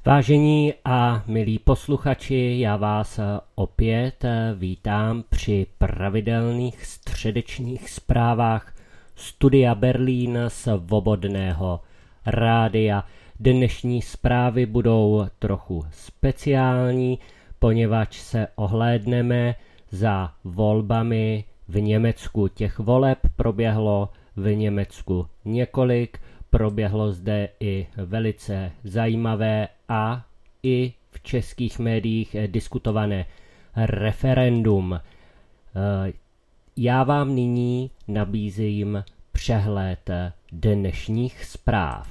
Vážení a milí posluchači, já vás opět vítám při pravidelných středečních zprávách Studia Berlín Svobodného rádia. Dnešní zprávy budou trochu speciální, poněvadž se ohlédneme za volbami v Německu. Těch voleb proběhlo v Německu několik, proběhlo zde i velice zajímavé a i v českých médiích diskutované referendum. Já vám nyní nabízím přehled dnešních zpráv.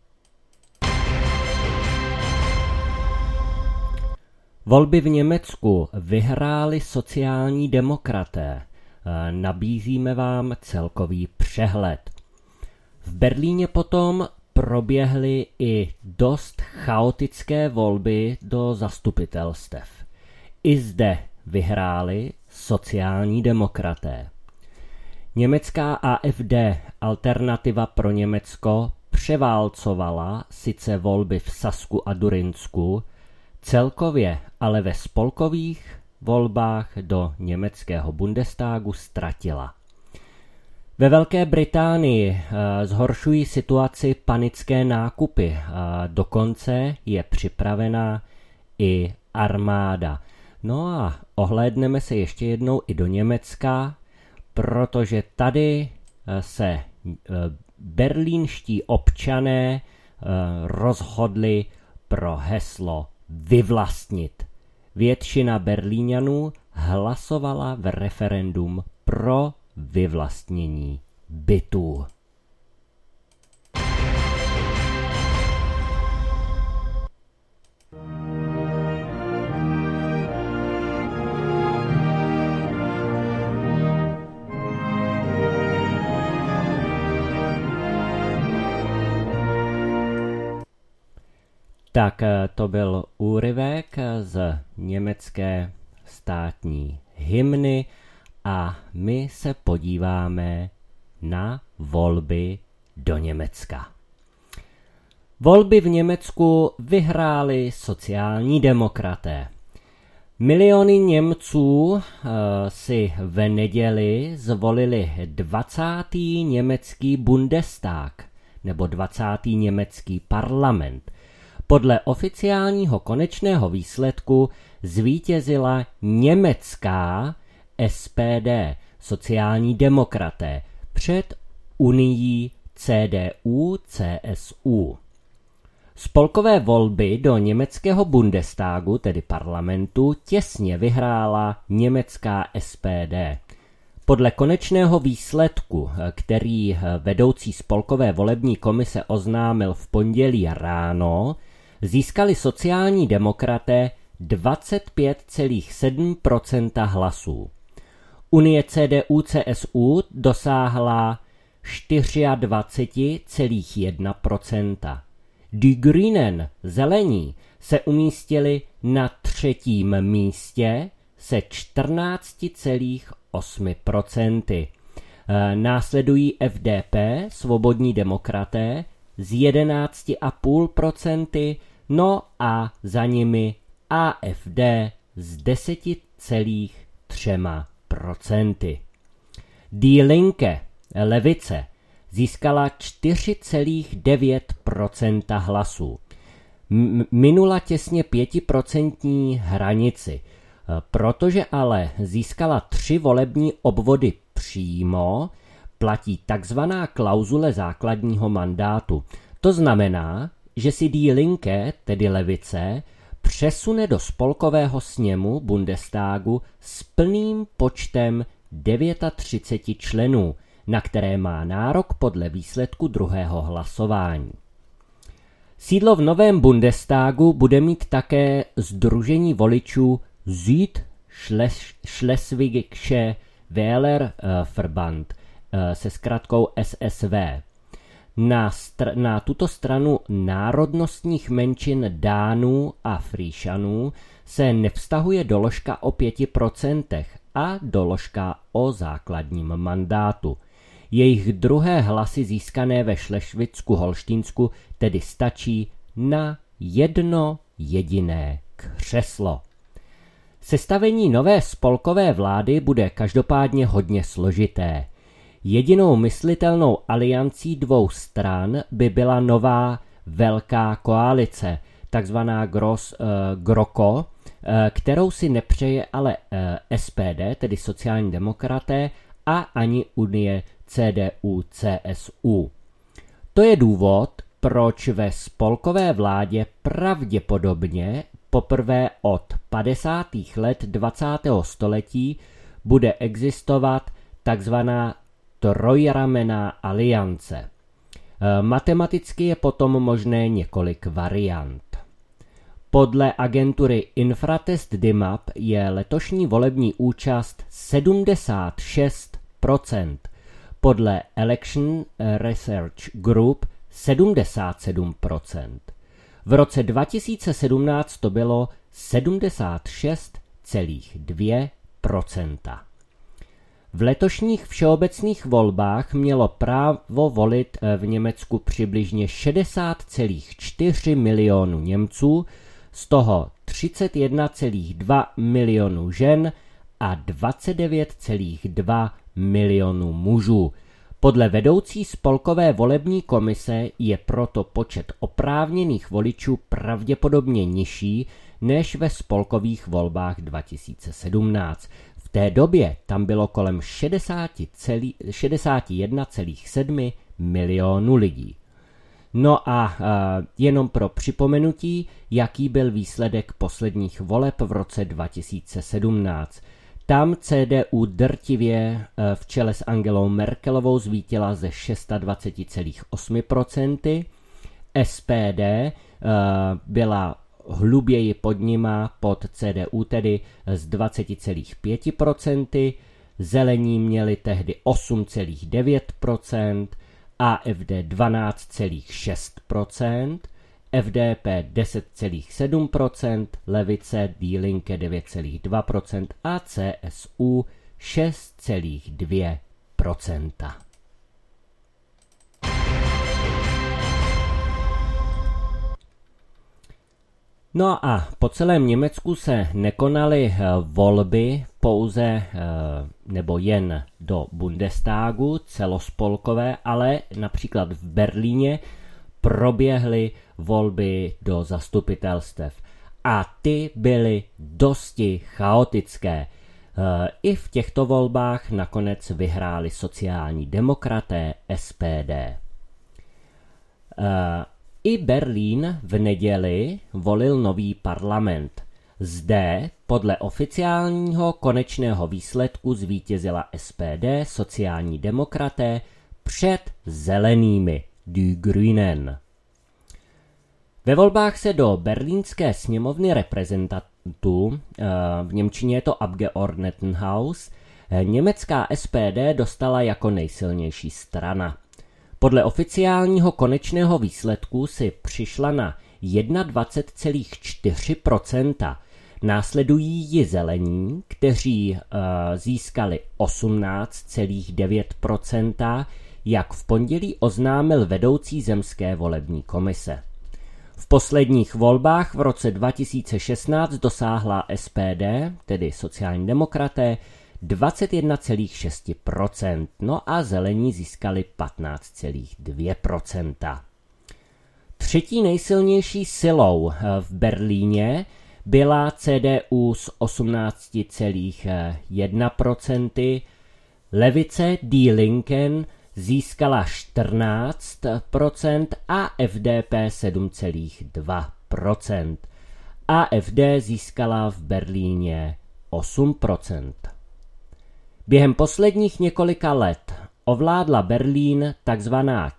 Volby v Německu vyhráli sociální demokraté. Nabízíme vám celkový přehled. V Berlíně potom proběhly i dost chaotické volby do zastupitelstev. I zde vyhráli sociální demokraté. Německá AfD, Alternativa pro Německo, převálcovala sice volby v Sasku a Durinsku, celkově ale ve spolkových volbách do německého Bundestagu ztratila. Ve Velké Británii zhoršují situaci panické nákupy. Dokonce je připravená i armáda. No a ohlédneme se ještě jednou i do Německa, protože tady se berlínští občané rozhodli pro heslo vyvlastnit. Většina Berlíňanů hlasovala v referendum pro vyvlastnění bytů. Tak to byl úryvek z německé státní hymny a my se podíváme na volby do Německa. Volby v Německu vyhráli sociální demokraté. Miliony Němců si v neděli zvolili 20. německý Bundestag nebo 20. německý parlament. Podle oficiálního konečného výsledku zvítězila německá SPD, sociální demokraté, před unií CDU-CSU. Spolkové volby do německého Bundestagu, tedy parlamentu, těsně vyhrála německá SPD. Podle konečného výsledku, který vedoucí spolkové volební komise oznámil v pondělí ráno, získali sociální demokraté 25,7% hlasů. Unie CDU-CSU dosáhla 24,1%. Die Grünen, zelení, se umístili na 3. místě se 14,8%. Následují FDP, svobodní demokraté, s 11,5%, no a za nimi AfD s 10,3%. Die Linke, levice, získala 4,9% hlasů. Minula těsně 5% hranici. Protože ale získala 3 volební obvody přímo, platí takzvaná klauzule základního mandátu. To znamená, že si Die Linke, tedy levice, přesune do spolkového sněmu Bundestagu s plným počtem 39 členů, na které má nárok podle výsledku druhého hlasování. Sídlo v novém Bundestagu bude mít také Sdružení voličů Südschleswigsche Wählerverband se zkratkou SSV. Na tuto stranu národnostních menšin Dánů a Frýšanů se nevztahuje doložka o 5% a doložka o základním mandátu. Jejich druhé hlasy získané ve Šlešvicku-Holštínsku tedy stačí na jedno jediné křeslo. Sestavení nové spolkové vlády bude každopádně hodně složité. Jedinou myslitelnou aliancí dvou stran by byla nová velká koalice, takzvaná GroKo, kterou si nepřeje ale SPD, tedy sociální demokraté, a ani Unie CDU-CSU. To je důvod, proč ve spolkové vládě pravděpodobně poprvé od 50. let 20. století bude existovat takzvaná trojramenná aliance. Matematicky je potom možné několik variant. Podle agentury Infratest DIMAP je letošní volební účast 76%, podle Election Research Group 77%. V roce 2017 to bylo 76,2%. V letošních všeobecných volbách mělo právo volit v Německu přibližně 60,4 milionů Němců, z toho 31,2 milionů žen a 29,2 milionů mužů. Podle vedoucí spolkové volební komise je proto počet oprávněných voličů pravděpodobně nižší než ve spolkových volbách 2017. V té době tam bylo kolem 61,7 milionů lidí. No a jenom pro připomenutí, jaký byl výsledek posledních voleb v roce 2017. Tam CDU drtivě v čele s Angelou Merkelovou zvítězila ze 26,8%, SPD byla hluběji pod nima, pod CDU tedy z 20,5%, zelení měli tehdy 8,9%, AfD 12,6%, FDP 10,7%, levice Die Linke 9,2% a CSU 6,2%. No a po celém Německu se nekonaly volby pouze nebo jen do Bundestagu celospolkové, ale například v Berlíně proběhly volby do zastupitelstev a ty byly dosti chaotické. I v těchto volbách nakonec vyhráli sociální demokraté SPD. I Berlín v neděli volil nový parlament. Zde podle oficiálního konečného výsledku zvítězila SPD, sociální demokraté, před zelenými, Die Grünen. Ve volbách se do berlínské sněmovny reprezentantů, v němčině je to Abgeordnetenhaus, německá SPD dostala jako nejsilnější strana. Podle oficiálního konečného výsledku si přišla na 21,4%. Následují ji zelení, kteří získali 18,9%, jak v pondělí oznámil vedoucí zemské volební komise. V posledních volbách v roce 2016 dosáhla SPD, tedy sociální demokraté, 21,6%, no a zelení získali 15,2%. Třetí nejsilnější silou v Berlíně byla CDU s 18,1%, levice Die Linken získala 14% a FDP 7,2%. AfD získala v Berlíně 8%. Během posledních několika let ovládla Berlín takzvaná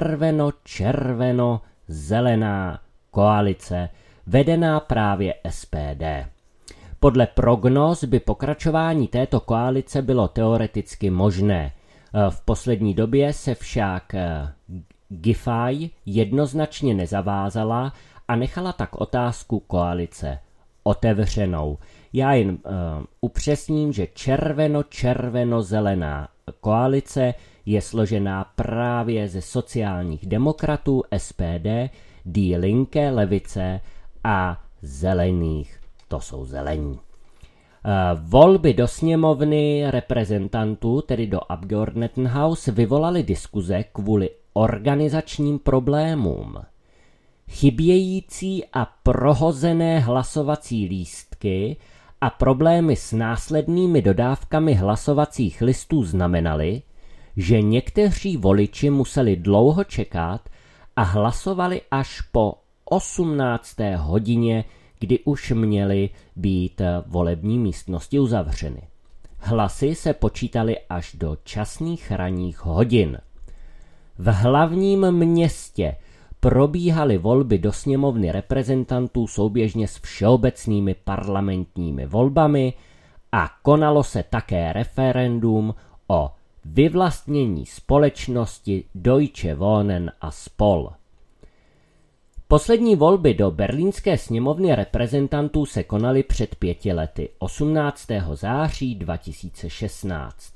červeno-červeno-zelená koalice, vedená právě SPD. Podle prognóz by pokračování této koalice bylo teoreticky možné. V poslední době se však Giffey jednoznačně nezavázala a nechala tak otázku koalice otevřenou. Já jen upřesním, že červeno-červeno-zelená koalice je složená právě ze sociálních demokratů SPD, Die Linke, levice a zelených, to jsou zelení. Volby do sněmovny reprezentantů, tedy do Abgeordnetenhaus, vyvolaly diskuze kvůli organizačním problémům. Chybějící a prohozené hlasovací lístky a problémy s následnými dodávkami hlasovacích listů znamenaly, že někteří voliči museli dlouho čekat a hlasovali až po 18. hodině, kdy už měly být volební místnosti uzavřeny. Hlasy se počítaly až do časných ranních hodin. V hlavním městě probíhaly volby do sněmovny reprezentantů souběžně s všeobecnými parlamentními volbami a konalo se také referendum o vyvlastnění společnosti Deutsche Wohnen a Spol. Poslední volby do berlínské sněmovny reprezentantů se konaly před 5 lety, 18. září 2016.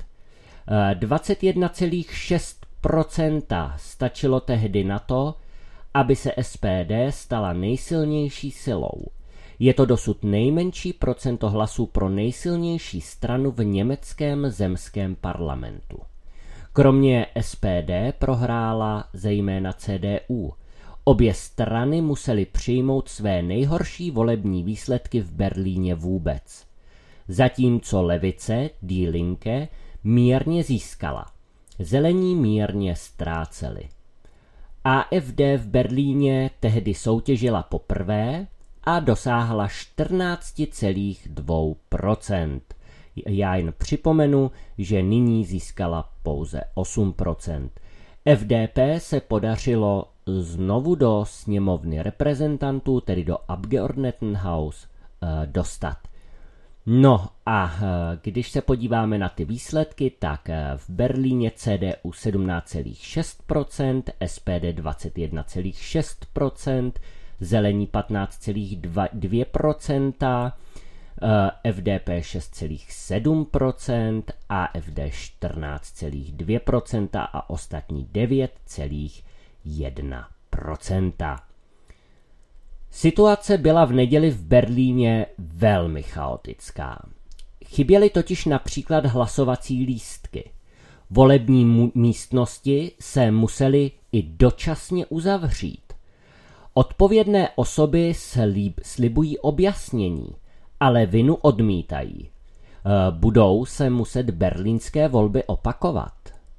21,6% stačilo tehdy na to, aby se SPD stala nejsilnější silou. Je to dosud nejmenší procento hlasů pro nejsilnější stranu v německém zemském parlamentu. Kromě SPD prohrála zejména CDU. Obě strany musely přijmout své nejhorší volební výsledky v Berlíně vůbec. Zatímco levice, Die Linke, mírně získala. Zelení mírně ztráceli. AfD v Berlíně tehdy soutěžila poprvé a dosáhla 14,2%. Já jen připomenu, že nyní získala pouze 8%. FDP se podařilo znovu do sněmovny reprezentantů, tedy do Abgeordnetenhaus, dostat. No a když se podíváme na ty výsledky, tak v Berlíně CDU 17,6%, SPD 21,6%, zelení 15,2%, FDP 6,7%, AfD 14,2% a ostatní 9,1%. Situace byla v neděli v Berlíně velmi chaotická. Chyběly totiž například hlasovací lístky. Volební místnosti se musely i dočasně uzavřít. Odpovědné osoby slibují objasnění, ale vinu odmítají. Budou se muset berlínské volby opakovat.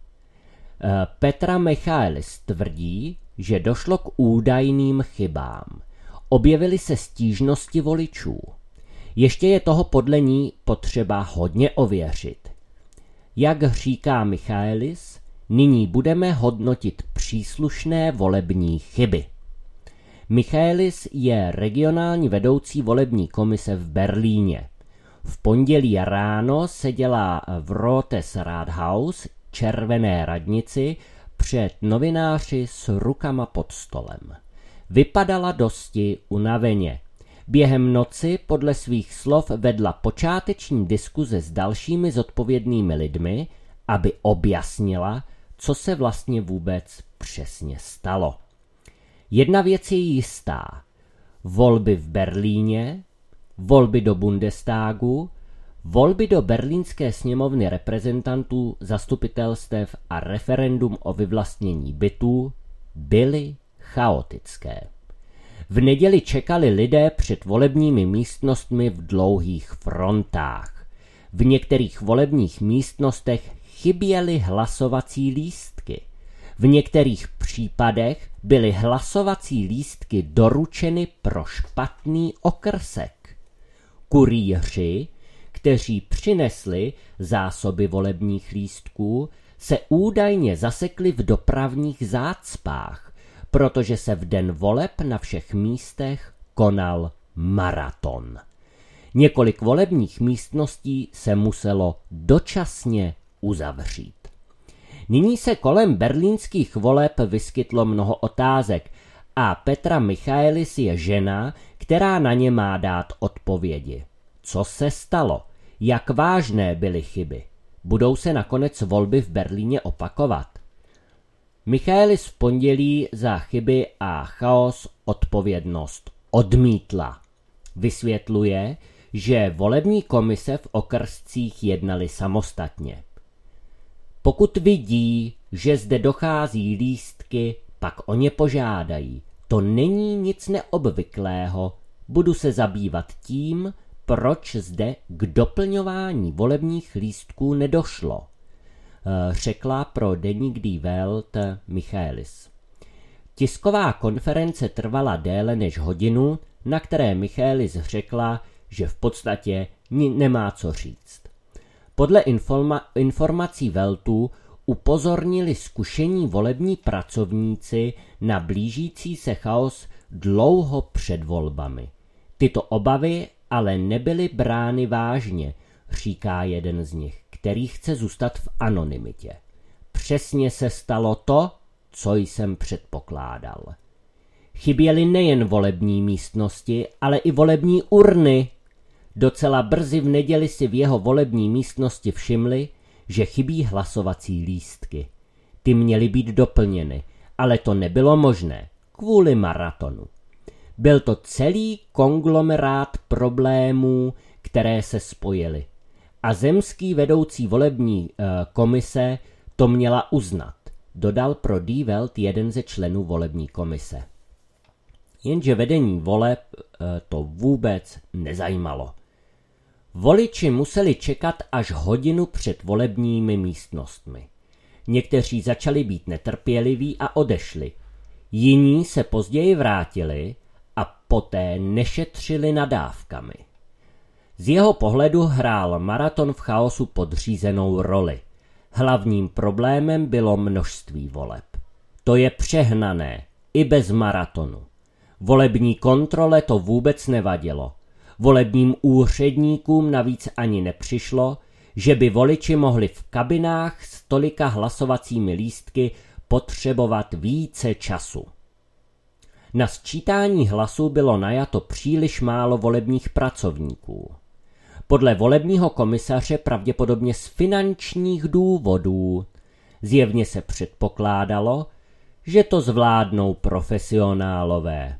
Petra Michaelis tvrdí, že došlo k údajným chybám. Objevily se stížnosti voličů. Ještě je toho podle ní potřeba hodně ověřit. Jak říká Michaelis, nyní budeme hodnotit příslušné volební chyby. Michaelis je regionální vedoucí volební komise v Berlíně. V pondělí ráno seděla v Rotes Rathaus, červené radnici, před novináři s rukama pod stolem. Vypadala dosti unaveně. Během noci podle svých slov vedla počáteční diskuze s dalšími zodpovědnými lidmi, aby objasnila, co se vlastně vůbec přesně stalo. Jedna věc je jistá. Volby v Berlíně, volby do Bundestagu, volby do berlínské sněmovny reprezentantů, zastupitelstev a referendum o vyvlastnění bytů byly chaotické. V neděli čekali lidé před volebními místnostmi v dlouhých frontách. V některých volebních místnostech chyběly hlasovací lístky. V některých případech byly hlasovací lístky doručeny pro špatný okrsek. Kurýři, kteří přinesli zásoby volebních lístků, se údajně zasekli v dopravních zácpách, protože se v den voleb na všech místech konal maraton. Několik volebních místností se muselo dočasně uzavřít. Nyní se kolem berlínských voleb vyskytlo mnoho otázek a Petra Michaelis je žena, která na ně má dát odpovědi. Co se stalo? Jak vážné byly chyby? Budou se nakonec volby v Berlíně opakovat? Michaelis v pondělí za chyby a chaos odpovědnost odmítla. Vysvětluje, že volební komise v okrscích jednaly samostatně. Pokud vidí, že zde dochází lístky, pak o ně požádají. To není nic neobvyklého. Budu se zabývat tím, proč zde k doplňování volebních lístků nedošlo, řekla pro deník Die Welt Michaelis. Tisková konference trvala déle než hodinu, na které Michaelis řekla, že v podstatě nemá co říct. Podle informací Weltu upozornili zkušení volební pracovníci na blížící se chaos dlouho před volbami. Tyto obavy ale nebyly brány vážně, říká jeden z nich, který chce zůstat v anonymitě. Přesně se stalo to, co jsem předpokládal. Chyběly nejen volební místnosti, ale i volební urny. Docela brzy v neděli si v jeho volební místnosti všimli, že chybí hlasovací lístky. Ty měly být doplněny, ale to nebylo možné kvůli maratonu. Byl to celý konglomerát problémů, které se spojily. A zemský vedoucí volební komise to měla uznat, dodal pro Die Welt jeden ze členů volební komise. Jenže vedení voleb to vůbec nezajímalo. Voliči museli čekat až hodinu před volebními místnostmi. Někteří začali být netrpěliví a odešli. Jiní se později vrátili a poté nešetřili nadávkami. Z jeho pohledu hrál maraton v chaosu podřízenou roli. Hlavním problémem bylo množství voleb. To je přehnané, i bez maratonu. Volební kontrole to vůbec nevadilo. Volebním úředníkům navíc ani nepřišlo, že by voliči mohli v kabinách s tolika hlasovacími lístky potřebovat více času. Na sčítání hlasů bylo najato příliš málo volebních pracovníků. Podle volebního komisaře pravděpodobně z finančních důvodů. Zjevně se předpokládalo, že to zvládnou profesionálové.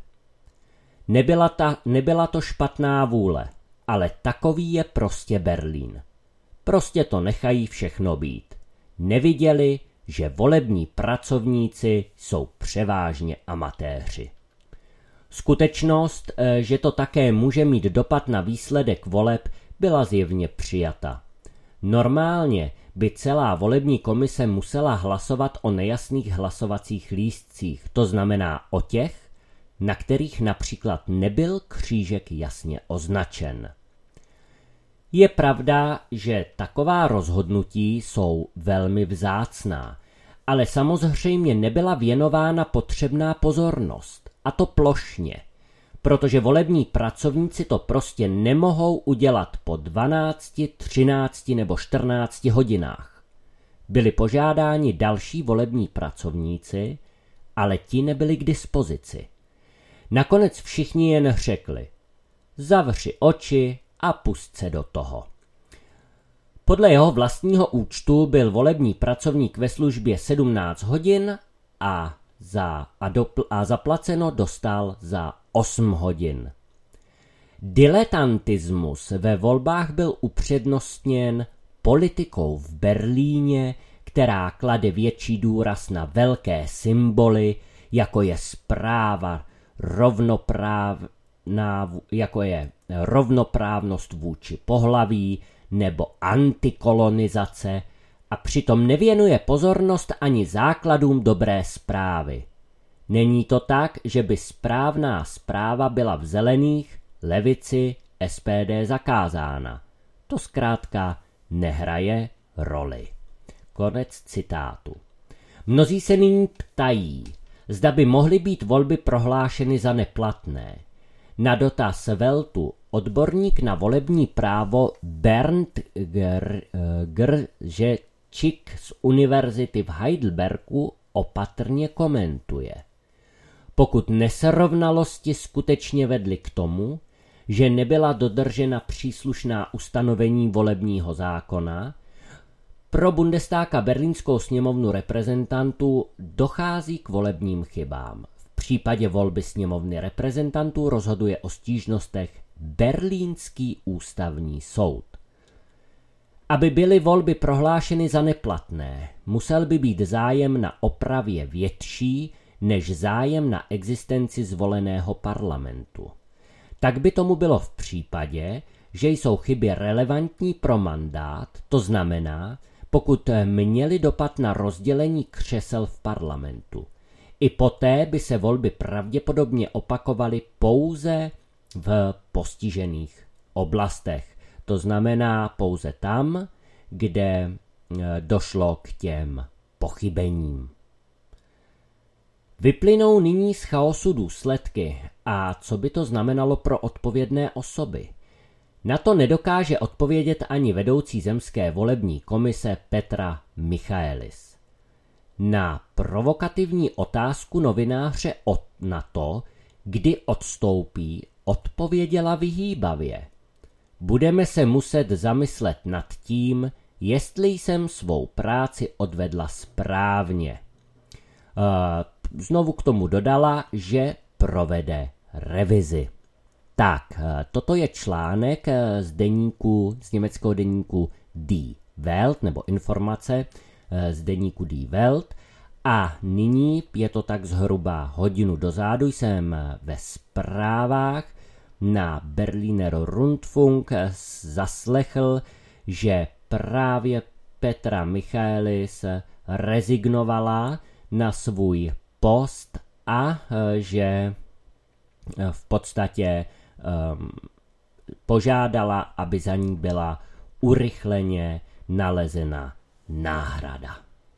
Nebyla to špatná vůle, ale takový je prostě Berlín. Prostě to nechají všechno být. Neviděli, že volební pracovníci jsou převážně amatéři. Skutečnost, že to také může mít dopad na výsledek voleb, byla zjevně přijata. Normálně by celá volební komise musela hlasovat o nejasných hlasovacích lístcích, to znamená o těch, na kterých například nebyl křížek jasně označen. Je pravda, že taková rozhodnutí jsou velmi vzácná, ale samozřejmě nebyla věnována potřebná pozornost, a to plošně, protože volební pracovníci to prostě nemohou udělat po 12, 13 nebo 14 hodinách. Byli požádáni další volební pracovníci, ale ti nebyli k dispozici. Nakonec všichni jen řekli: zavři oči a pust se do toho. Podle jeho vlastního účtu byl volební pracovník ve službě 17 hodin a zaplaceno dostal za 8 hodin. Diletantismus ve volbách byl upřednostněn politikou v Berlíně, která klade větší důraz na velké symboly, jako je rovnoprávnost vůči pohlaví nebo antikolonizace, a přitom nevěnuje pozornost ani základům dobré správy. Není to tak, že by správná správa byla v zelených, levici, SPD zakázána. To zkrátka nehraje roli. Konec citátu. Mnozí se nyní ptají, zda by mohly být volby prohlášeny za neplatné. Na dotaz Weltu odborník na volební právo Bernd Grzeczyk z univerzity v Heidelbergu opatrně komentuje: pokud nesrovnalosti skutečně vedly k tomu, že nebyla dodržena příslušná ustanovení volebního zákona, Pro Bundestag a berlínskou sněmovnu reprezentantů dochází k volebním chybám. V případě volby sněmovny reprezentantů rozhoduje o stížnostech Berlínský ústavní soud. Aby byly volby prohlášeny za neplatné, musel by být zájem na opravě větší než zájem na existenci zvoleného parlamentu. Tak by tomu bylo v případě, že jsou chyby relevantní pro mandát, to znamená, pokud měly dopad na rozdělení křesel v parlamentu. I poté by se volby pravděpodobně opakovaly pouze v postižených oblastech. To znamená pouze tam, kde došlo k těm pochybením. Vyplynou nyní z chaosu důsledky a co by to znamenalo pro odpovědné osoby? Na to nedokáže odpovědět ani vedoucí zemské volební komise Petra Michaelis. Na provokativní otázku novináře na to, kdy odstoupí, odpověděla vyhýbavě. Budeme se muset zamyslet nad tím, jestli jsem svou práci odvedla správně. Znovu k tomu dodala, že provede revizi. Tak, toto je článek z německého deníku Die Welt, nebo informace z deníku Die Welt. A nyní, je to tak zhruba hodinu dozadu, jsem ve zprávách na Berliner Rundfunk zaslechl, že právě Petra Michaelis rezignovala na svůj post a že v podstatě požádala, aby za ní byla urychleně nalezena náhrada.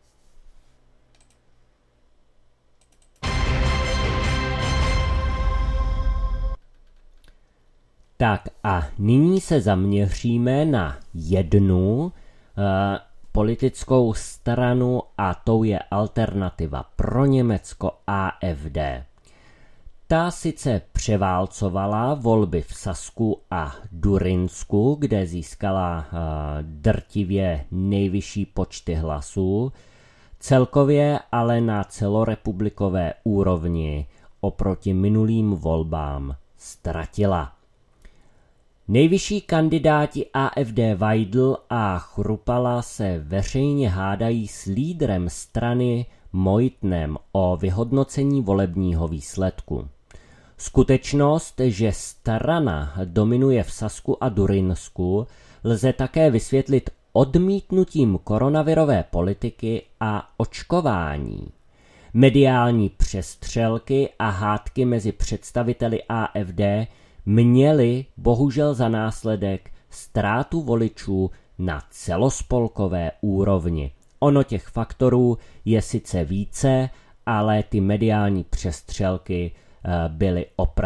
Tak a nyní se zaměříme na jednu politickou stranu a tou je Alternativa pro Německo AfD. Ta sice převálcovala volby v Sasku a Durinsku, kde získala drtivě nejvyšší počty hlasů, celkově ale na celorepublikové úrovni oproti minulým volbám ztratila. Nejvyšší kandidáti AfD Weidl a Chrupala se veřejně hádají s lídrem strany Meutnem o vyhodnocení volebního výsledku. Skutečnost, že strana dominuje v Sasku a Durinsku, lze také vysvětlit odmítnutím koronavirové politiky a očkování. Mediální přestřelky a hádky mezi představiteli AfD měly bohužel za následek ztrátu voličů na celospolkové úrovni. Ono těch faktorů je sice více, ale ty mediální přestřelky byly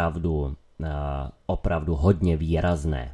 opravdu hodně výrazné.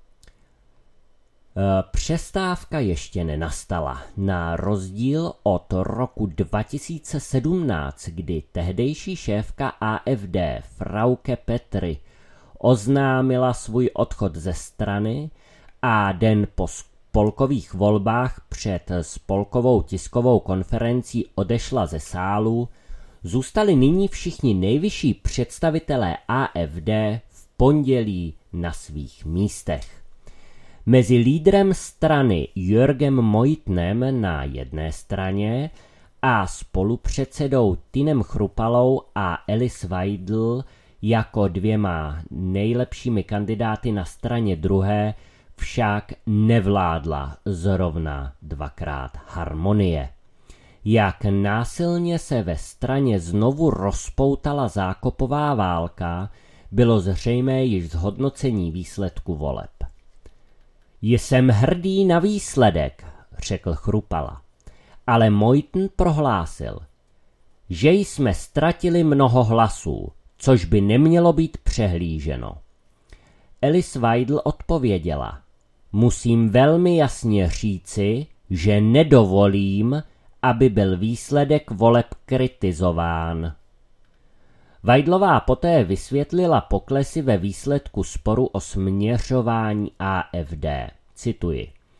Přestávka ještě nenastala. Na rozdíl od roku 2017, kdy tehdejší šéfka AfD Frauke Petry oznámila svůj odchod ze strany a den po spolkových volbách před spolkovou tiskovou konferencí odešla ze sálu, zůstali nyní všichni nejvyšší představitelé AfD v pondělí na svých místech. Mezi lídrem strany Jürgem Meutnem na jedné straně a spolupředsedou Tinem Chrupalou a Alice Weidl jako dvěma nejlepšími kandidáty na straně druhé však nevládla zrovna dvakrát harmonie. Jak násilně se ve straně znovu rozpoutala zákopová válka, bylo zřejmé již z hodnocení výsledku voleb. Jsem hrdý na výsledek, řekl Chrupala, ale Meuthen prohlásil, že jsme ztratili mnoho hlasů, což by nemělo být přehlíženo. Alice Weidl odpověděla, musím velmi jasně říci, že nedovolím, aby byl výsledek voleb kritizován. Weidlová poté vysvětlila poklesy ve výsledku sporu o směřování AfD. Cituji.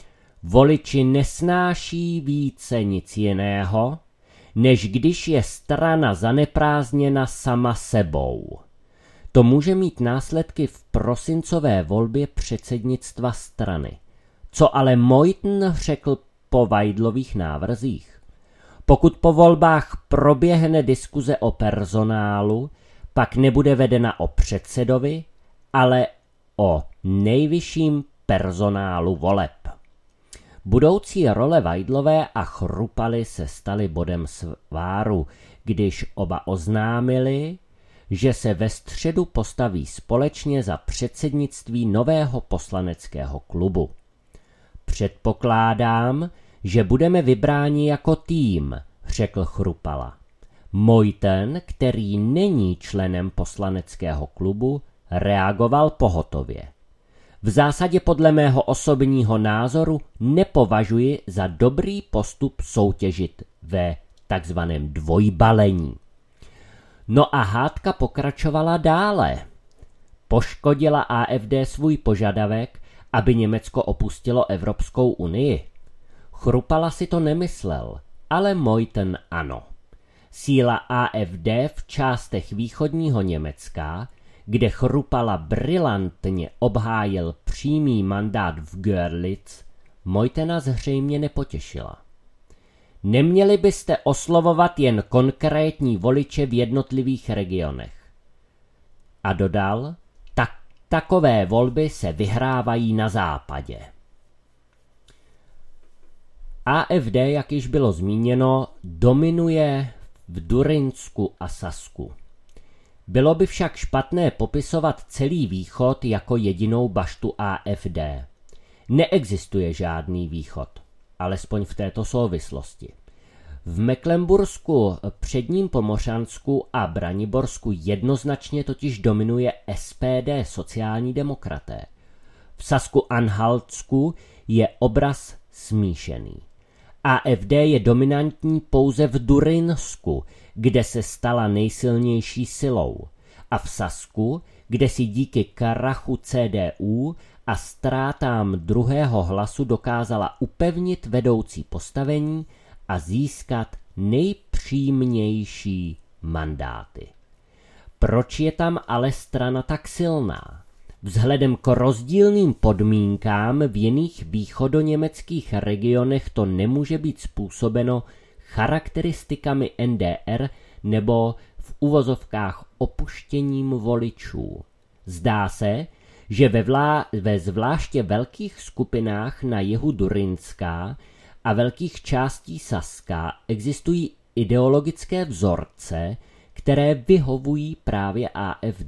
Voliči nesnáší více nic jiného, než když je strana zaneprázdněna sama sebou. To může mít následky v prosincové volbě předsednictva strany. Co ale Meuthen řekl po Weidlových návrzích? Pokud po volbách proběhne diskuze o personálu, pak nebude vedena o předsedovi, ale o nejvyšším personálu voleb. Budoucí role Weidlové a Chrupaly se staly bodem sváru, když oba oznámili, že se ve středu postaví společně za předsednictví nového poslaneckého klubu. Předpokládám, že budeme vybráni jako tým, řekl Chrupala. Meuthen, který není členem poslaneckého klubu, reagoval pohotově. V zásadě podle mého osobního názoru nepovažuji za dobrý postup soutěžit ve takzvaném dvojbalení. No a hádka pokračovala dále. Poškodila AfD svůj požadavek, aby Německo opustilo Evropskou unii? Chrupala si to nemyslel, ale Meuthen ano. Síla AfD v částech východního Německa, kde Chrupala brilantně obhájil přímý mandát v Görlitz, Meuthena zřejmě nepotěšila. Neměli byste oslovovat jen konkrétní voliče v jednotlivých regionech. A dodal, takové volby se vyhrávají na západě. AfD, jak již bylo zmíněno, dominuje v Durinsku a Sasku. Bylo by však špatné popisovat celý východ jako jedinou baštu AfD. Neexistuje žádný východ, alespoň v této souvislosti. V Mecklenbursku, Předním Pomořansku a Braniborsku jednoznačně totiž dominuje SPD, sociální demokraté. V Sasku-Anhaltsku je obraz smíšený. AfD je dominantní pouze v Durinsku, kde se stala nejsilnější silou, a v Sasku, kde si díky krachu CDU a ztrátám druhého hlasu dokázala upevnit vedoucí postavení a získat nejpřímnější mandáty. Proč je tam ale strana tak silná? Vzhledem k rozdílným podmínkám v jiných východoněmeckých regionech to nemůže být způsobeno charakteristikami NDR nebo v uvozovkách opuštěním voličů. Zdá se, že ve zvláště velkých skupinách na jihu Durinska a velkých částí Saska existují ideologické vzorce, které vyhovují právě AfD.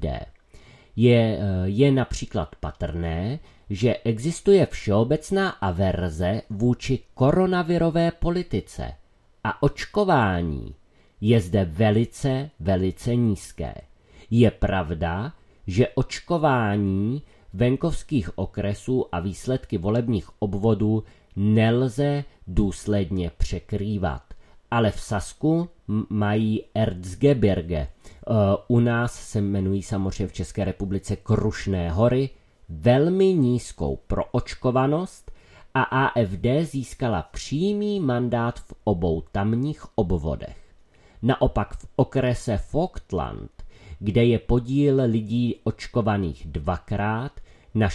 Je například patrné, že existuje všeobecná averze vůči koronavirové politice a očkování je zde velice, velice nízké. Je pravda, že očkování venkovských okresů a výsledky volebních obvodů nelze důsledně překrývat. Ale v Sasku mají Erzgebirge, u nás se jmenují samozřejmě v České republice Krušné hory, velmi nízkou proočkovanost a AfD získala přímý mandát v obou tamních obvodech. Naopak v okrese Vogtland, kde je podíl lidí očkovaných dvakrát na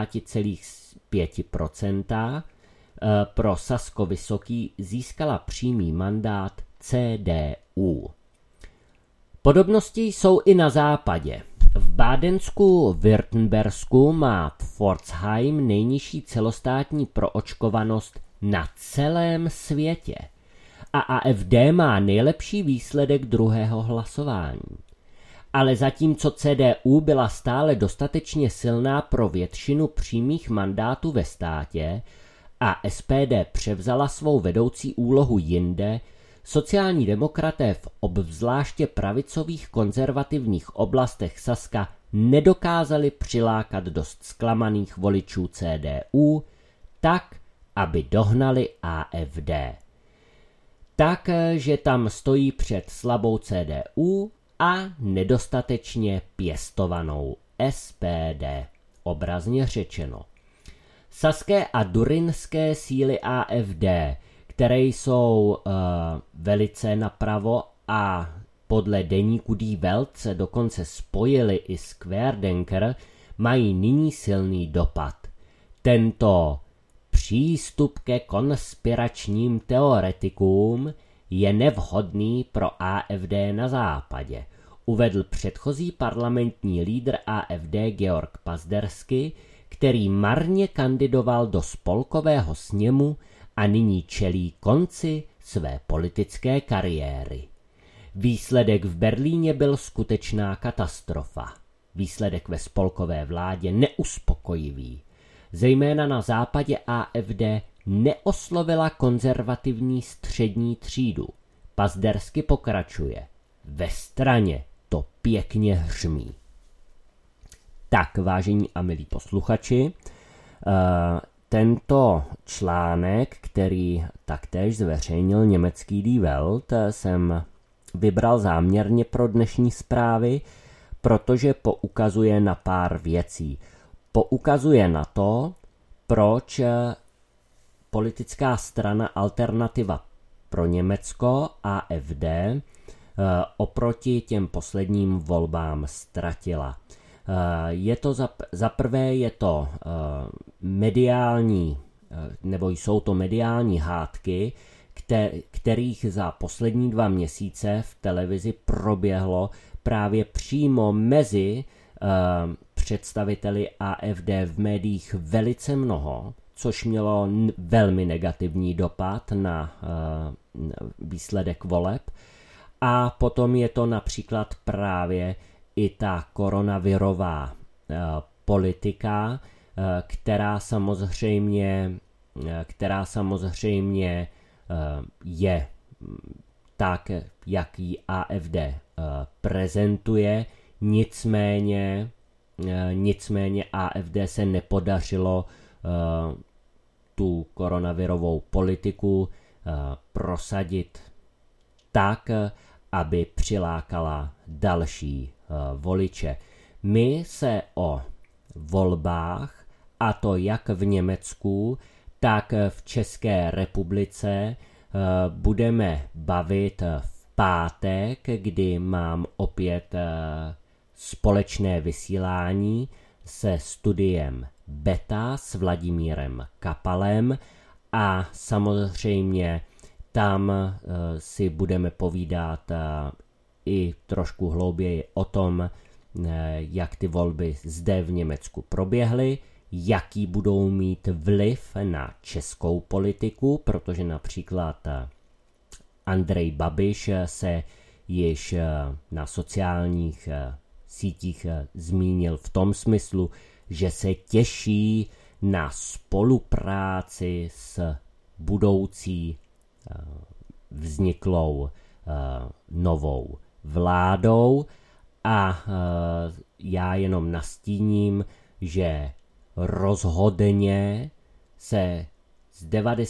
60,5%, pro Sasko Vysoký získala přímý mandát CDU. Podobnosti jsou i na západě. V Bádensku-Württembersku má Pforzheim nejnižší celostátní proočkovanost na celém světě a AfD má nejlepší výsledek druhého hlasování. Ale zatímco CDU byla stále dostatečně silná pro většinu přímých mandátů ve státě a SPD převzala svou vedoucí úlohu jinde, sociální demokraté v obzvláště pravicových konzervativních oblastech Saska nedokázali přilákat dost zklamaných voličů CDU, tak, aby dohnali AfD. Takže tam stojí před slabou CDU a nedostatečně pěstovanou SPD, obrazně řečeno. Saské a durinské síly AfD, které jsou velice napravo a podle deníku Die Welt se dokonce spojili i s Querdenker, mají nyní silný dopad. Tento přístup ke konspiračním teoretikům je nevhodný pro AfD na západě, uvedl předchozí parlamentní lídr AfD Georg Pazdersky, který marně kandidoval do spolkového sněmu a nyní čelí konci své politické kariéry. Výsledek v Berlíně byl skutečná katastrofa. Výsledek ve spolkové vládě neuspokojivý. Zejména na západě AfD neoslovila konzervativní střední třídu. Pazdersky pokračuje. Ve straně to pěkně hřmí. Tak, vážení a milí posluchači, tento článek, který taktéž zveřejnil německý Die Welt, jsem vybral záměrně pro dnešní zprávy, protože poukazuje na pár věcí. Poukazuje na to, proč politická strana Alternativa pro Německo AfD oproti těm posledním volbám ztratila. Je to za prvé je to mediální, nebo jsou to mediální hádky, kterých za poslední 2 měsíce v televizi proběhlo právě přímo mezi představiteli AfD v médiích velice mnoho, což mělo velmi negativní dopad na výsledek voleb. A potom je to například právě i ta koronavirová politika, která samozřejmě je tak, jak ji AfD prezentuje, nicméně AfD se nepodařilo tu koronavirovou politiku prosadit tak, aby přilákala další voliče. My se o volbách, a to jak v Německu, tak v České republice, budeme bavit v pátek, kdy mám opět společné vysílání se studiem Beta s Vladimírem Kapalem a samozřejmě tam si budeme povídat i trošku hlouběji o tom, jak ty volby zde v Německu proběhly, jaký budou mít vliv na českou politiku, protože například Andrej Babiš se již na sociálních sítích zmínil v tom smyslu, že se těší na spolupráci s budoucí vzniklou novou vládou a já jenom nastíním, že rozhodně se z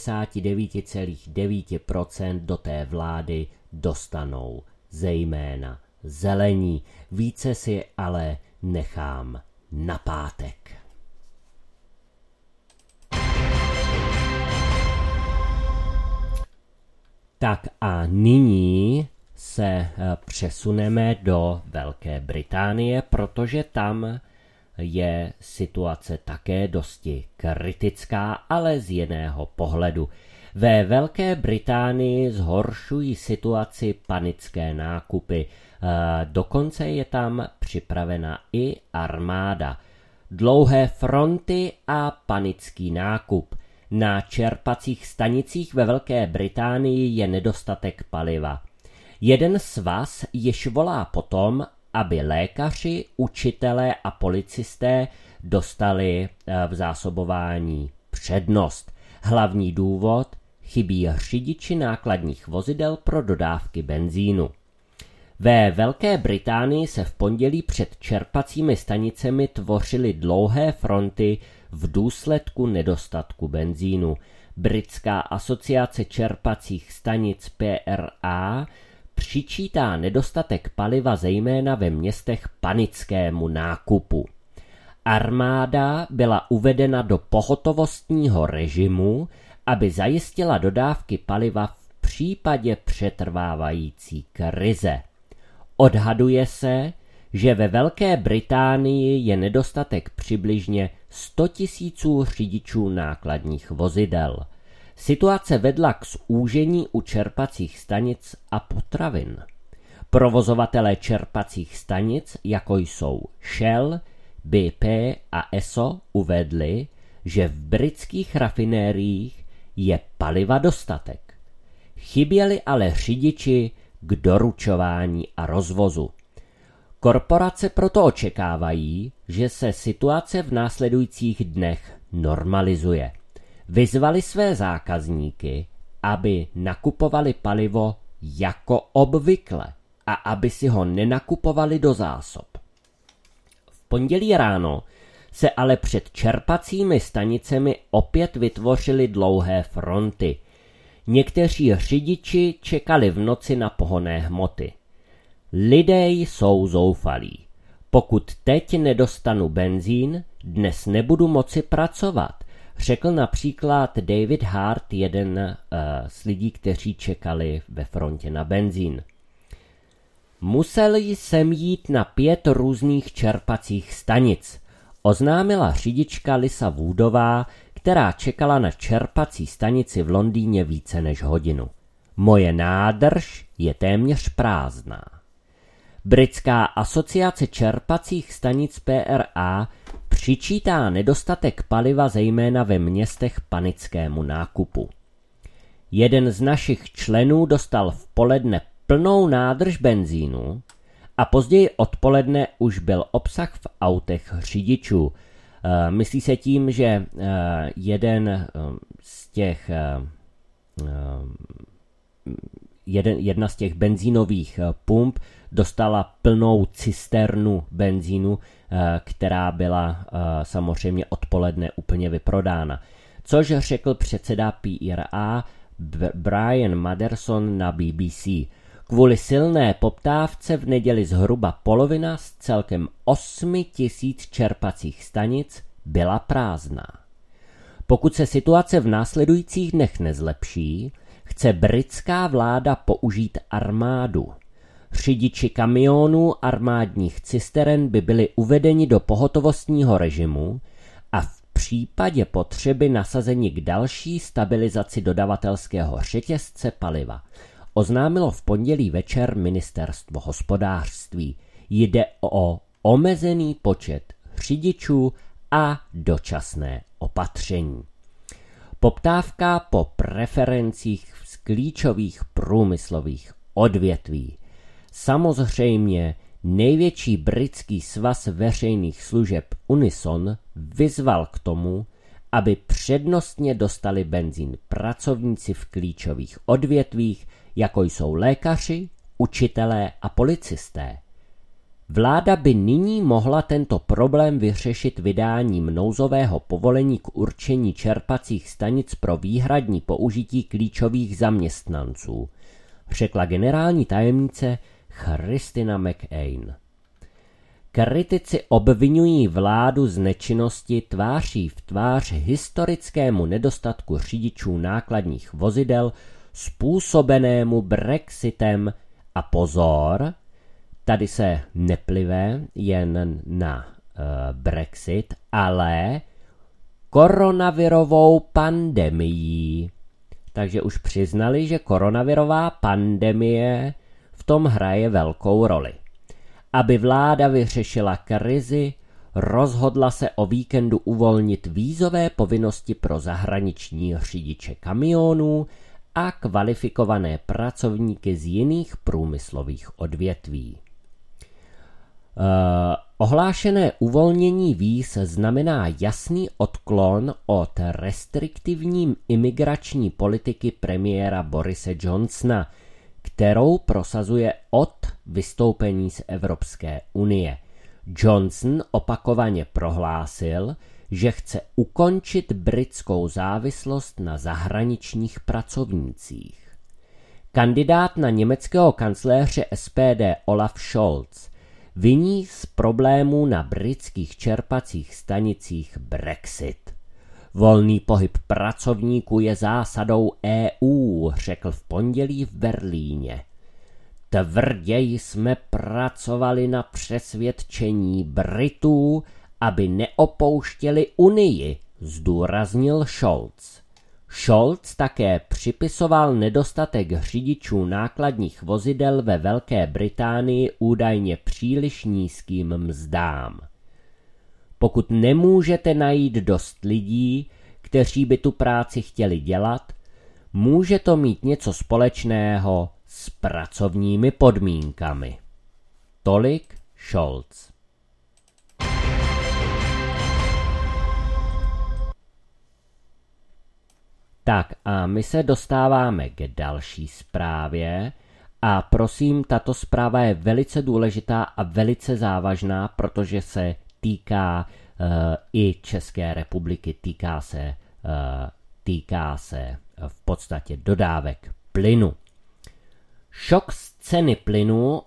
99,9% do té vlády dostanou zejména zelení. Více si ale nechám na pátek. Tak a nyní se přesuneme do Velké Británie, protože tam je situace také dosti kritická, ale z jiného pohledu. Ve Velké Británii zhoršují situaci panické nákupy. Dokonce je tam připravena i armáda. Dlouhé fronty a panický nákup. Na čerpacích stanicích ve Velké Británii je nedostatek paliva. Jeden svaz již volá potom, aby lékaři, učitelé a policisté dostali v zásobování přednost. Hlavní důvod: chybí řidiči nákladních vozidel pro dodávky benzínu. Ve Velké Británii se v pondělí před čerpacími stanicemi tvořily dlouhé fronty v důsledku nedostatku benzínu. Britská asociace čerpacích stanic PRA přičítá nedostatek paliva zejména ve městech panickému nákupu. Armáda byla uvedena do pohotovostního režimu, aby zajistila dodávky paliva v případě přetrvávající krize. Odhaduje se, že ve Velké Británii je nedostatek přibližně 100 000 řidičů nákladních vozidel. Situace vedla k zúžení u čerpacích stanic a potravin. Provozovatelé čerpacích stanic, jako jsou Shell, BP a Esso, uvedli, že v britských rafinériích je paliva dostatek. Chyběli ale řidiči k doručování a rozvozu. Korporace proto očekávají, že se situace v následujících dnech normalizuje. Vyzvali své zákazníky, aby nakupovali palivo jako obvykle a aby si ho nenakupovali do zásob. V pondělí ráno se ale před čerpacími stanicemi opět vytvořily dlouhé fronty. Někteří řidiči čekali v noci na pohonné hmoty. Lidé jsou zoufalí. Pokud teď nedostanu benzín, dnes nebudu moci pracovat, řekl například David Hart, jeden z lidí, kteří čekali ve frontě na benzín. Musel jsem jít na 5 různých čerpacích stanic, oznámila řidička Lisa Woodová, která čekala na čerpací stanici v Londýně více než hodinu. Moje nádrž je téměř prázdná. Britská asociace čerpacích stanic PRA přičítá nedostatek paliva zejména ve městech panickému nákupu. Jeden z našich členů dostal v poledne plnou nádrž benzínu a později odpoledne už byl obsah v autech řidičů. Myslí se tím, že jedna z těch benzínových pump dostala plnou cisternu benzínu, která byla samozřejmě odpoledne úplně vyprodána. Což řekl předseda PRA Brian Maderson na BBC. Kvůli silné poptávce v neděli zhruba polovina z celkem 8 000 čerpacích stanic byla prázdná. Pokud se situace v následujících dnech nezlepší, chce britská vláda použít armádu. Řidiči kamionů armádních cisteren by byli uvedeni do pohotovostního režimu a v případě potřeby nasazeni k další stabilizaci dodavatelského řetězce paliva, oznámilo v pondělí večer ministerstvo hospodářství. Jde o omezený počet řidičů a dočasné opatření. Poptávka po preferencích z klíčových průmyslových odvětví. Samozřejmě největší britský svaz veřejných služeb Unison vyzval k tomu, aby přednostně dostali benzín pracovníci v klíčových odvětvích, jako jsou lékaři, učitelé a policisté. Vláda by nyní mohla tento problém vyřešit vydáním nouzového povolení k určení čerpacích stanic pro výhradní použití klíčových zaměstnanců, řekla generální tajemnice Christina McCain. Kritici obvinují vládu z nečinnosti tváří v tvář historickému nedostatku řidičů nákladních vozidel způsobenému Brexitem a pozor, tady se neplive jen na Brexit, ale koronavirovou pandemií. Takže už přiznali, že koronavirová pandemie v tom hraje velkou roli. Aby vláda vyřešila krizi, rozhodla se o víkendu uvolnit vízové povinnosti pro zahraniční řidiče kamionů a kvalifikované pracovníky z jiných průmyslových odvětví. Ohlášené uvolnění víz znamená jasný odklon od restriktivní imigrační politiky premiéra Borise Johnsona, kterou prosazuje od vystoupení z Evropské unie. Johnson opakovaně prohlásil, že chce ukončit britskou závislost na zahraničních pracovnících. Kandidát na německého kancléře SPD Olaf Scholz viní z problémů na britských čerpacích stanicích Brexit. Volný pohyb pracovníků je zásadou EU, řekl v pondělí v Berlíně. Tvrději jsme pracovali na přesvědčení Britů, aby neopouštěli Unii, zdůraznil Scholz. Scholz také připisoval nedostatek řidičů nákladních vozidel ve Velké Británii údajně příliš nízkým mzdám. Pokud nemůžete najít dost lidí, kteří by tu práci chtěli dělat, může to mít něco společného s pracovními podmínkami. Tolik Scholz. Tak a my se dostáváme k další zprávě a prosím, tato zpráva je velice důležitá a velice závažná, protože se týká i České republiky, týká se v podstatě dodávek plynu. Šok z ceny plynu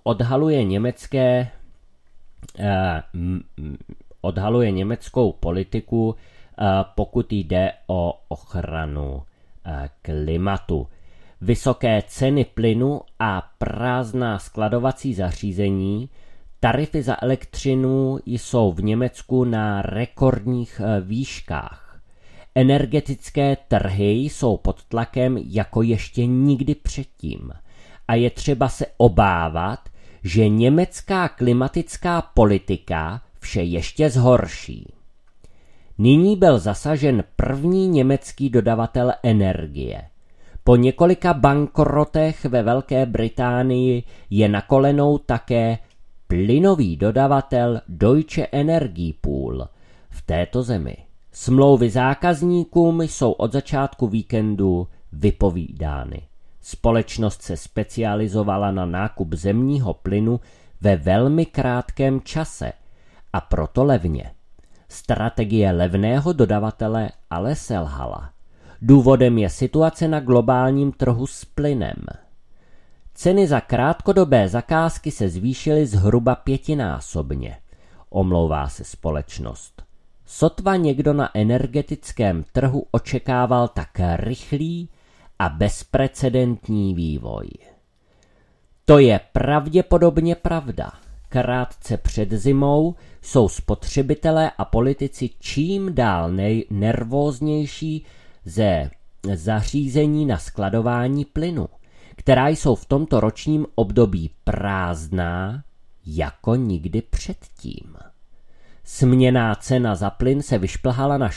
odhaluje německou politiku, pokud jde o ochranu klimatu. Vysoké ceny plynu a prázdná skladovací zařízení, tarify za elektřinu jsou v Německu na rekordních výškách. Energetické trhy jsou pod tlakem jako ještě nikdy předtím. A je třeba se obávat, že německá klimatická politika vše ještě zhorší. Nyní byl zasažen první německý dodavatel energie. Po několika bankrotech ve Velké Británii je na kolenou také plynový dodavatel Deutsche Energiepool v této zemi. Smlouvy zákazníkům jsou od začátku víkendu vypovídány. Společnost se specializovala na nákup zemního plynu ve velmi krátkém čase a proto levně. Strategie levného dodavatele ale selhala. Důvodem je situace na globálním trhu s plynem. Ceny za krátkodobé zakázky se zvýšily zhruba 5násobně, omlouvá se společnost. Sotva někdo na energetickém trhu očekával tak rychlý a bezprecedentní vývoj. To je pravděpodobně pravda. Krátce před zimou jsou spotřebitelé a politici čím dál nervóznější ze zařízení na skladování plynu, která jsou v tomto ročním období prázdná jako nikdy předtím. Směnná cena za plyn se vyšplhala na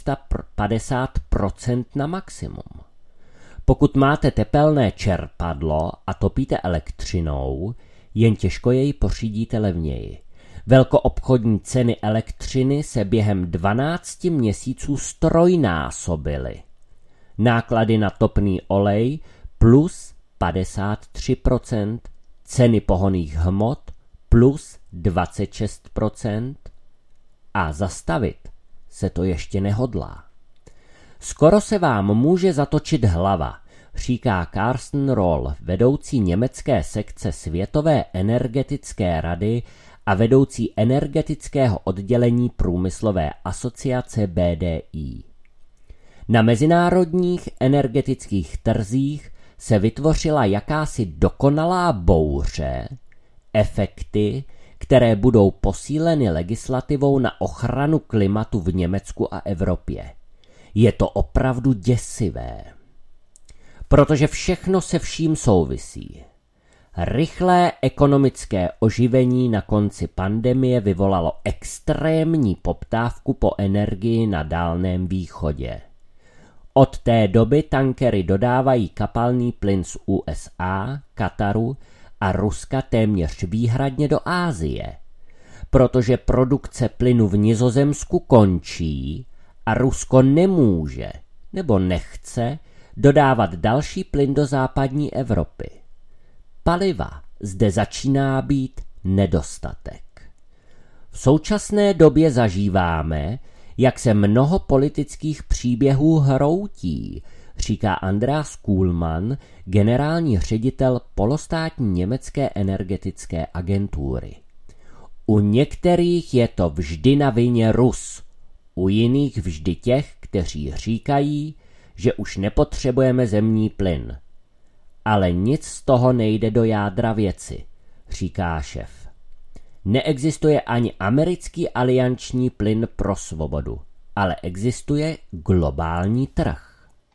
450% na maximum. Pokud máte tepelné čerpadlo a topíte elektřinou, jen těžko jej pořídíte levněji. Velkoobchodní ceny elektřiny se během 12 měsíců strojnásobily. Náklady na topný olej plus 53%, ceny pohonných hmot plus 26% a zastavit se to ještě nehodlá. Skoro se vám může zatočit hlava, říká Carsten Roll, vedoucí německé sekce Světové energetické rady a vedoucí energetického oddělení průmyslové asociace BDI. Na mezinárodních energetických trzích se vytvořila jakási dokonalá bouře, efekty, které budou posíleny legislativou na ochranu klimatu v Německu a Evropě. Je to opravdu děsivé. Protože všechno se vším souvisí. Rychlé ekonomické oživení na konci pandemie vyvolalo extrémní poptávku po energii na Dálném východě. Od té doby tankery dodávají kapalný plyn z USA, Kataru a Ruska téměř výhradně do Asie, protože produkce plynu v Nizozemsku končí a Rusko nemůže nebo nechce dodávat další plyn do západní Evropy. Paliva zde začíná být nedostatek. V současné době zažíváme, jak se mnoho politických příběhů hroutí, říká Andreas Kuhlmann, generální ředitel polostátní německé energetické agentury. U některých je to vždy na vině Rus, u jiných vždy těch, kteří říkají, že už nepotřebujeme zemní plyn. Ale nic z toho nejde do jádra věci, říká šéf. Neexistuje ani americký alianční plyn pro svobodu, ale existuje globální trh.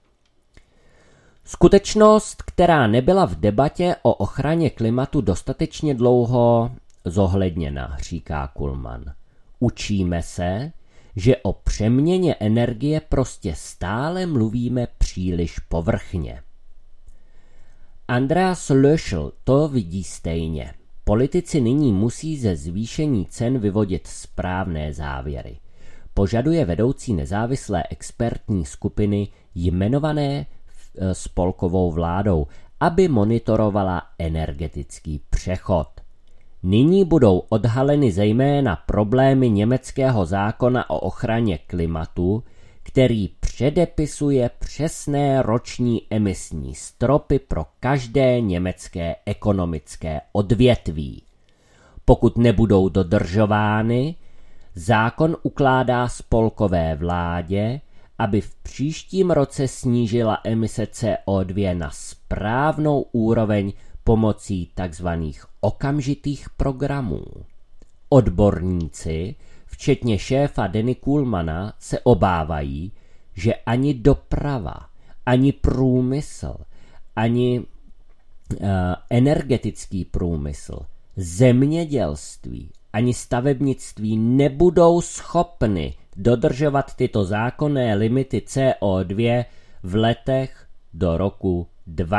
Skutečnost, která nebyla v debatě o ochraně klimatu dostatečně dlouho zohledněna, říká Kuhlmann. Učíme se, že o přeměně energie prostě stále mluvíme příliš povrchně. Andreas Löschl to vidí stejně. Politici nyní musí ze zvýšení cen vyvodit správné závěry. Požaduje vedoucí nezávislé expertní skupiny jmenované spolkovou vládou, aby monitorovala energetický přechod. Nyní budou odhaleny zejména problémy německého zákona o ochraně klimatu, který předepisuje přesné roční emisní stropy pro každé německé ekonomické odvětví. Pokud nebudou dodržovány, zákon ukládá spolkové vládě, aby v příštím roce snížila emise CO2 na správnou úroveň pomocí tzv. Okamžitých programů. Odborníci, včetně šéfa Denny Kuhlmanna, se obávají, že ani doprava, ani průmysl, ani energetický průmysl, zemědělství, ani stavebnictví nebudou schopny dodržovat tyto zákonné limity CO2 v letech do roku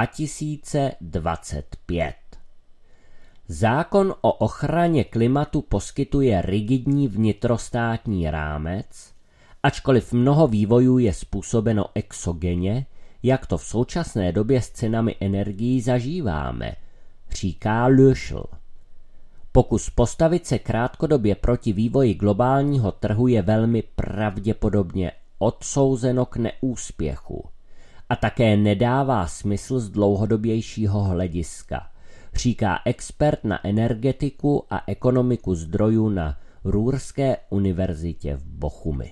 2025. Zákon o ochraně klimatu poskytuje rigidní vnitrostátní rámec, ačkoliv mnoho vývojů je způsobeno exogenně, jak to v současné době s cenami energií zažíváme, říká Löschl. Pokus postavit se krátkodobě proti vývoji globálního trhu je velmi pravděpodobně odsouzeno k neúspěchu a také nedává smysl z dlouhodobějšího hlediska, říká expert na energetiku a ekonomiku zdrojů na Ruhrské univerzitě v Bochumi.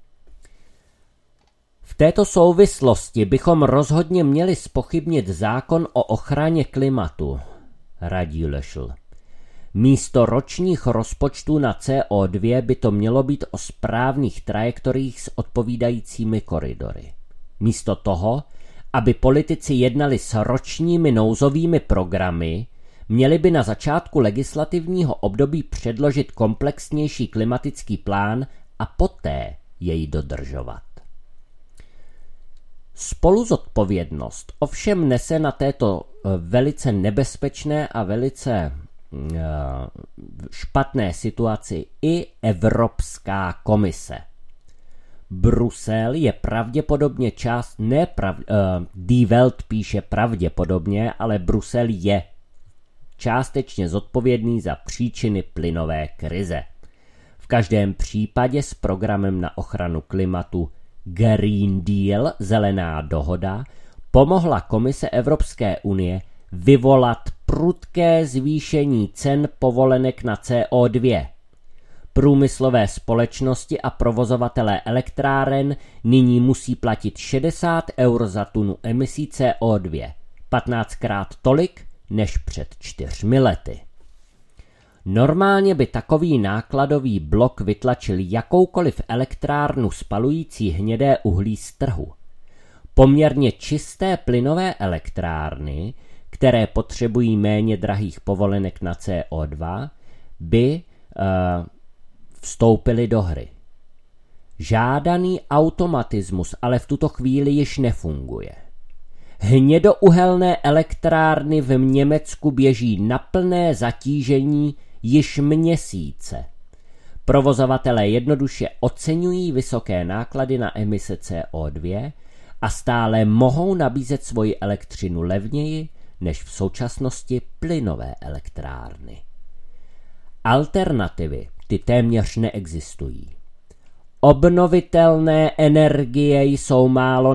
V této souvislosti bychom rozhodně měli zpochybnit zákon o ochraně klimatu, radí Löschl. Místo ročních rozpočtů na CO2 by to mělo být o správných trajektoriích s odpovídajícími koridory. Místo toho, aby politici jednali s ročními nouzovými programy, měli by na začátku legislativního období předložit komplexnější klimatický plán a poté jej dodržovat. Spoluzodpovědnost ovšem nese na této velice nebezpečné a velice špatné situaci i Evropská komise. Brusel je pravděpodobně Die Welt píše pravděpodobně, ale Brusel je částečně zodpovědný za příčiny plynové krize. V každém případě s programem na ochranu klimatu Green Deal, zelená dohoda, pomohla Komise Evropské unie vyvolat prudké zvýšení cen povolenek na CO2. Průmyslové společnosti a provozovatelé elektráren nyní musí platit 60 € za tunu emisí CO2, 15krát tolik než před 4 lety. Normálně by takový nákladový blok vytlačil jakoukoliv elektrárnu spalující hnědé uhlí z trhu. Poměrně čisté plynové elektrárny, které potřebují méně drahých povolenek na CO2, by vstoupily do hry. Žádaný automatismus ale v tuto chvíli již nefunguje. Hnědouhelné elektrárny v Německu běží na plné zatížení již měsíce. Provozovatelé jednoduše oceňují vysoké náklady na emise CO2 a stále mohou nabízet svoji elektřinu levněji než v současnosti plynové elektrárny. Alternativy ty téměř neexistují. Obnovitelné energie jsou málo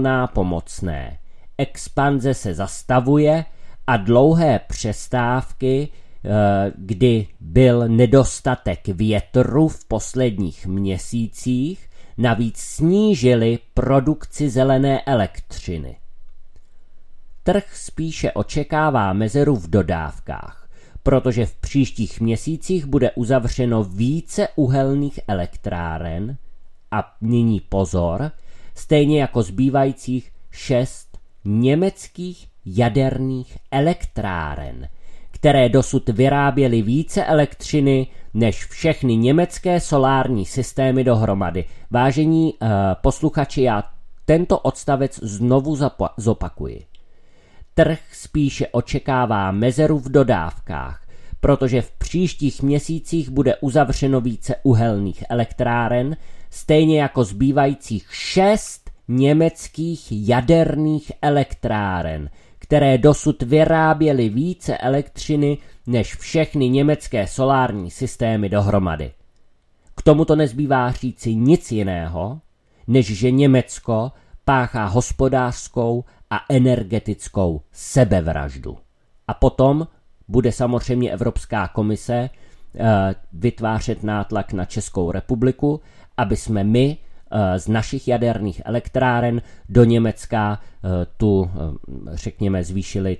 nápomocné, expanze se zastavuje a dlouhé přestávky kdy byl nedostatek větru v posledních měsících, navíc snížili produkci zelené elektřiny. Trh spíše očekává mezeru v dodávkách, protože v příštích měsících bude uzavřeno více uhelných elektráren a nyní pozor, stejně jako zbývajících 6 německých jaderných elektráren, které dosud vyráběly více elektřiny než všechny německé solární systémy dohromady. Vážení posluchači, já tento odstavec znovu zopakuji. Trh spíše očekává mezeru v dodávkách, protože v příštích měsících bude uzavřeno více uhelných elektráren, stejně jako zbývajících 6 německých jaderných elektráren, které dosud vyráběly více elektřiny než všechny německé solární systémy dohromady. K tomuto nezbývá říci nic jiného, než že Německo páchá hospodářskou a energetickou sebevraždu. A potom bude samozřejmě Evropská komise vytvářet nátlak na Českou republiku, aby jsme my z našich jaderných elektráren do Německa řekněme, zvýšili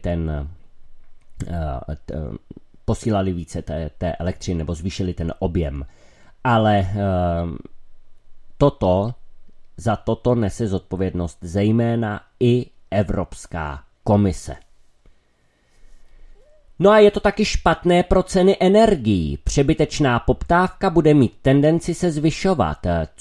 posílali více té elektřiny nebo zvýšili ten objem. Ale za toto nese zodpovědnost zejména i Evropská komise. No a je to taky špatné pro ceny energií. Přebytečná poptávka bude mít tendenci se zvyšovat,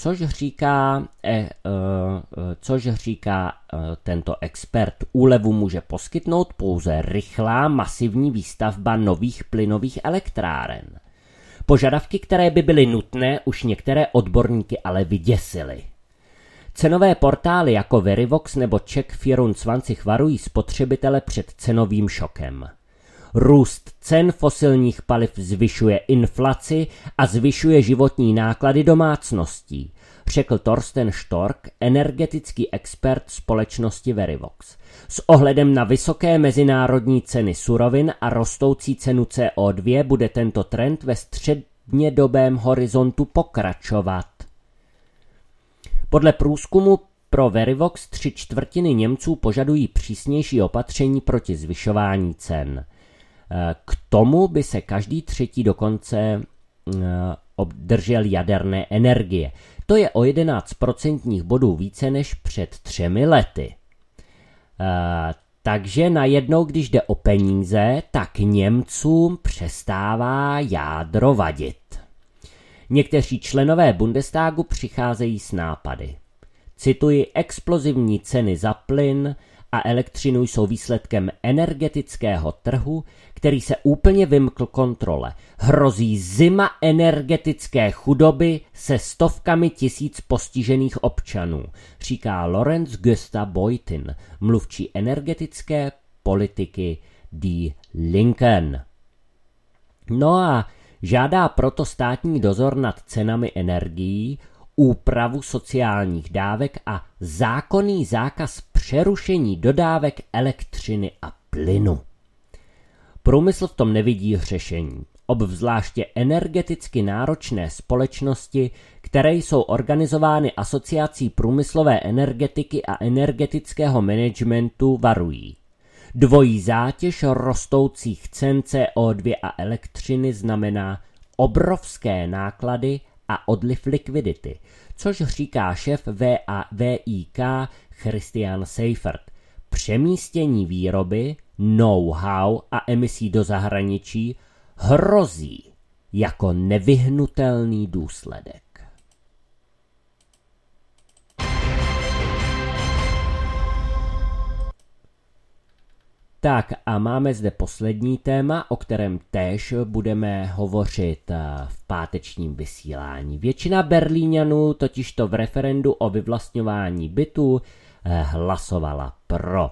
což říká tento expert. Úlevu může poskytnout pouze rychlá masivní výstavba nových plynových elektráren. Požadavky, které by byly nutné, už některé odborníky ale vyděsily. Cenové portály jako Verivox nebo Check24 varují spotřebitele před cenovým šokem. Růst cen fosilních paliv zvyšuje inflaci a zvyšuje životní náklady domácností, řekl Thorsten Stork, energetický expert společnosti Verivox. S ohledem na vysoké mezinárodní ceny surovin a rostoucí cenu CO2 bude tento trend ve střednědobém horizontu pokračovat. Podle průzkumu pro Verivox 3/4 Němců požadují přísnější opatření proti zvyšování cen. K tomu by se každý třetí dokonce obdržel jaderné energie. To je o 11% bodů více než před 3 lety. Takže najednou, když jde o peníze, tak Němcům přestává jádro vadit. Někteří členové Bundestagu přicházejí s nápady. Cituji, explozivní ceny za plyn a elektřinu jsou výsledkem energetického trhu, který se úplně vymkl kontrole. Hrozí zima energetické chudoby se stovkami tisíc postižených občanů, říká Lorenz Gösta Beutin, mluvčí energetické politiky Die Linken. No a žádá proto státní dozor nad cenami energií, úpravu sociálních dávek a zákonný zákaz přerušení dodávek elektřiny a plynu. Průmysl v tom nevidí řešení. Obzvláště energeticky náročné společnosti, které jsou organizovány Asociací průmyslové energetiky a energetického managementu, varují. Dvojí zátěž rostoucích cen CO2 a elektřiny znamená obrovské náklady a odliv likvidity, což říká šéf VIK Christian Seifert. Přemístění výroby, know-how a emisí do zahraničí hrozí jako nevyhnutelný důsledek. Tak a máme zde poslední téma, o kterém též budeme hovořit v pátečním vysílání. Většina Berlíňanů totižto v referendu o vyvlastňování bytů hlasovala pro.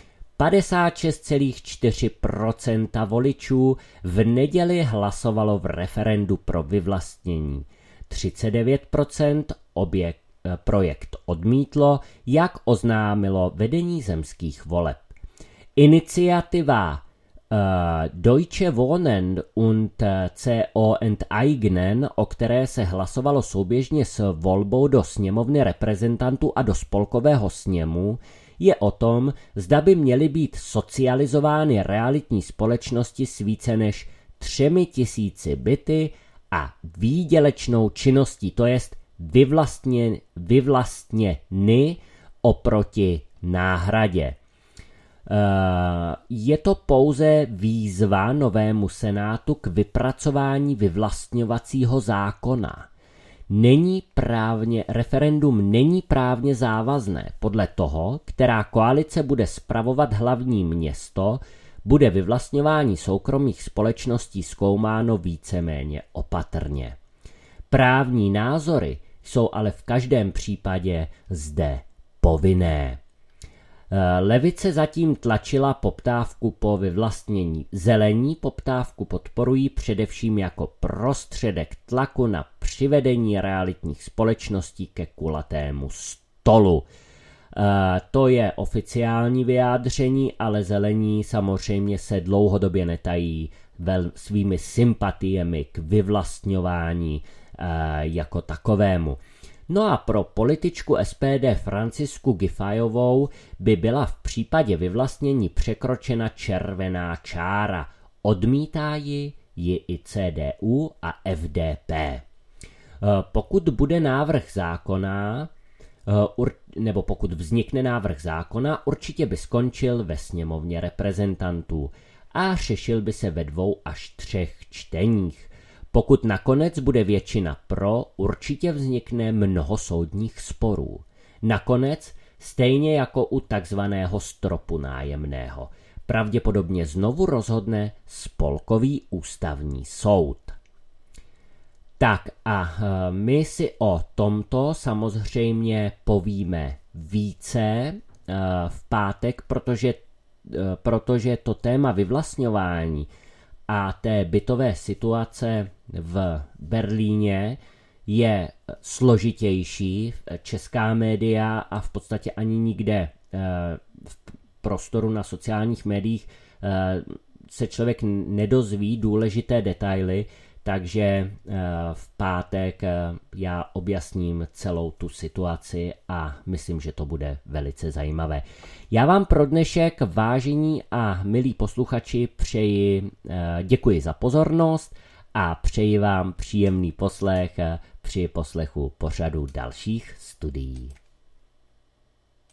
56,4% voličů v neděli hlasovalo v referendu pro vyvlastnění. 39% projekt odmítlo, jak oznámilo vedení zemských voleb. Iniciativa Deutsche Wohnen und CO Enteignen, o které se hlasovalo souběžně s volbou do sněmovny reprezentantů a do spolkového sněmu, je o tom, zda by měly být socializovány realitní společnosti s více než 3000 byty a výdělečnou činností, to jest vyvlastněny oproti náhradě. Je to pouze výzva novému senátu k vypracování vyvlastňovacího zákona. Referendum není právně závazné. Podle toho, která koalice bude spravovat hlavní město, bude vyvlastňování soukromých společností zkoumáno víceméně opatrně. Právní názory jsou ale v každém případě zde povinné. Levice zatím tlačila poptávku po vyvlastnění. Zelení poptávku podporují především jako prostředek tlaku na přivedení realitních společností ke kulatému stolu. To je oficiální vyjádření, ale zelení samozřejmě se dlouhodobě netají svými sympatiemi k vyvlastňování jako takovému. No a pro političku SPD Francisku Giffeyovou by byla v případě vyvlastnění překročena červená čára. Odmítá ji i CDU a FDP. Pokud bude návrh zákona, nebo pokud vznikne návrh zákona, určitě by skončil ve sněmovně reprezentantů a řešil by se ve 2 až 3 čteních. Pokud nakonec bude většina pro, určitě vznikne mnoho soudních sporů. Nakonec, stejně jako u takzvaného stropu nájemného, pravděpodobně znovu rozhodne spolkový ústavní soud. Tak a my si o tomto samozřejmě povíme více v pátek, protože to téma vyvlastňování a té bytové situace v Berlíně je složitější. Česká média a v podstatě ani nikde v prostoru na sociálních médiích se člověk nedozví důležité detaily, takže v pátek já objasním celou tu situaci a myslím, že to bude velice zajímavé. Já vám pro dnešek, vážení a milí posluchači, děkuji za pozornost a přeji vám příjemný poslech při poslechu pořadu dalších studií.